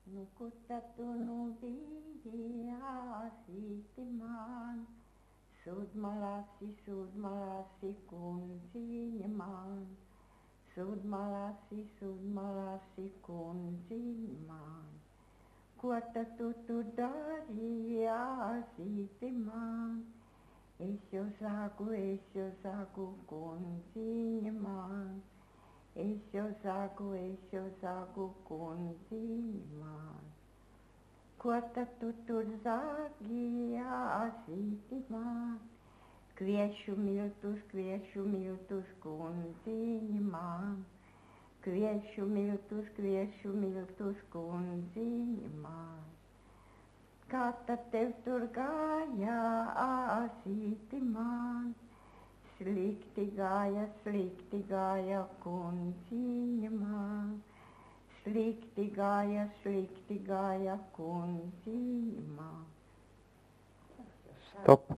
Nukuttatunut vihiasiitimaan. Sudmalassi kun sinmaan. Sudmalassi kun sinmaan. Kuottatutu dariasiitimaan. Esjo saku kun sinmaan. Esjo saku kun sinmaan. Kuottatutu dariasiitimaan. Kviessu miltus kun sinmaan. Kviessu miltus kun sinmaan. Kattateutur gaja asiitimaan. Sliktigaja kun sinmaan. Sliktigaja kun sinmaan. Stop.